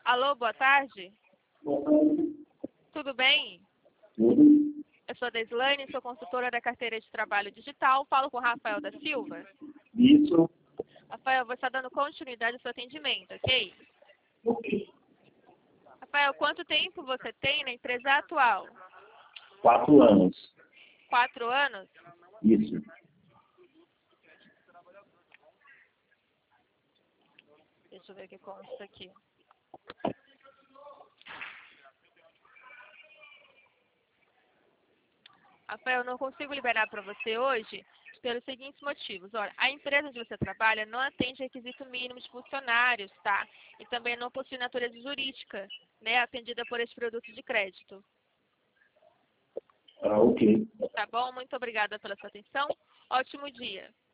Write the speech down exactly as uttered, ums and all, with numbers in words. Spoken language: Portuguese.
Alô, boa tarde. Boa tarde. Tudo bem? Tudo? Eu sou a Deslane, sou consultora da carteira de trabalho digital. Falo com o Rafael da Silva. Isso. Rafael, vou estar dando continuidade ao seu atendimento, ok? Ok. Rafael, quanto tempo você tem na empresa atual? Quatro anos. Quatro anos? Isso. Deixa eu ver o que consta aqui. Rafael, eu não consigo liberar para você hoje pelos seguintes motivos. Olha, a empresa onde você trabalha não atende requisito mínimo de funcionários, tá? E também não possui natureza jurídica, né? Atendida por esse produto de crédito. Ah, ok. Tá bom? Muito obrigada pela sua atenção. Ótimo dia.